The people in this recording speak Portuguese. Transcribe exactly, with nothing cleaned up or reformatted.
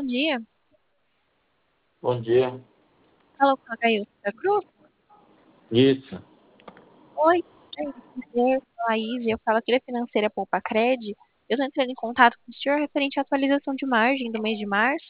dia. Bom dia. Falo com a Gailson da Cruz? Isso. Oi, eu sou a Laís, eu falo aqui da Financeira Poupa Cred. Eu estou entrando em contato com o senhor referente à atualização de margem do mês de março.